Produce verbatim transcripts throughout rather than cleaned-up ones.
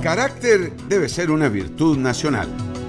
carácter debe ser una virtud nacional.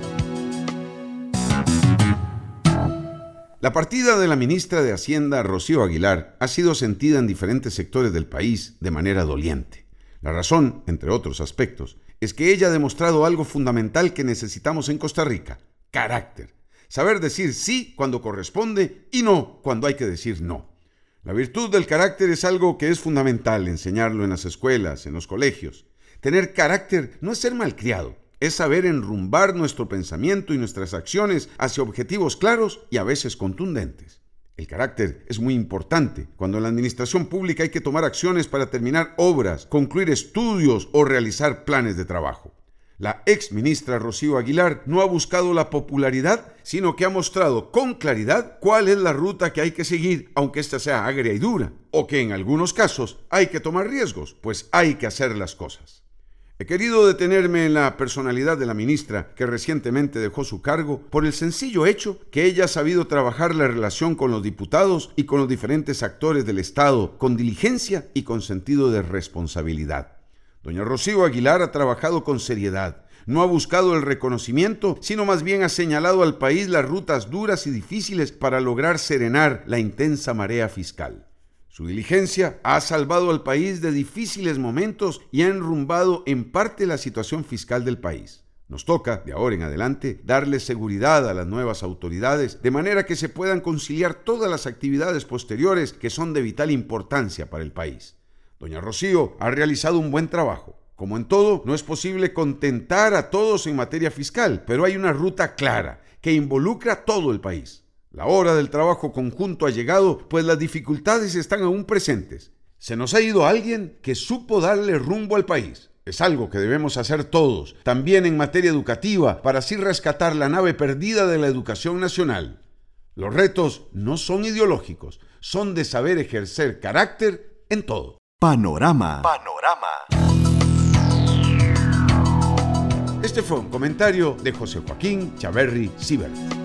La partida de la ministra de Hacienda, Rocío Aguilar, ha sido sentida en diferentes sectores del país de manera doliente. La razón, entre otros aspectos, es que ella ha demostrado algo fundamental que necesitamos en Costa Rica: carácter. Saber decir sí cuando corresponde y no cuando hay que decir no. La virtud del carácter es algo que es fundamental enseñarlo en las escuelas, en los colegios. Tener carácter no es ser malcriado, es saber enrumbar nuestro pensamiento y nuestras acciones hacia objetivos claros y a veces contundentes. El carácter es muy importante cuando en la administración pública hay que tomar acciones para terminar obras, concluir estudios o realizar planes de trabajo. La ex ministra Rocío Aguilar no ha buscado la popularidad, sino que ha mostrado con claridad cuál es la ruta que hay que seguir, aunque ésta sea agria y dura, o que en algunos casos hay que tomar riesgos, pues hay que hacer las cosas. He querido detenerme en la personalidad de la ministra, que recientemente dejó su cargo, por el sencillo hecho que ella ha sabido trabajar la relación con los diputados y con los diferentes actores del Estado con diligencia y con sentido de responsabilidad. Doña Rocío Aguilar ha trabajado con seriedad, no ha buscado el reconocimiento, sino más bien ha señalado al país las rutas duras y difíciles para lograr serenar la intensa marea fiscal. Su diligencia ha salvado al país de difíciles momentos y ha enrumbado en parte la situación fiscal del país. Nos toca, de ahora en adelante, darle seguridad a las nuevas autoridades, de manera que se puedan conciliar todas las actividades posteriores que son de vital importancia para el país. Doña Rocío ha realizado un buen trabajo. Como en todo, no es posible contentar a todos en materia fiscal, pero hay una ruta clara que involucra a todo el país. La hora del trabajo conjunto ha llegado, pues las dificultades están aún presentes. Se nos ha ido alguien que supo darle rumbo al país. Es algo que debemos hacer todos, también en materia educativa, para así rescatar la nave perdida de la educación nacional. Los retos no son ideológicos, son de saber ejercer carácter en todo. Panorama. Panorama. Este fue un comentario de José Joaquín Chaverri Sibert.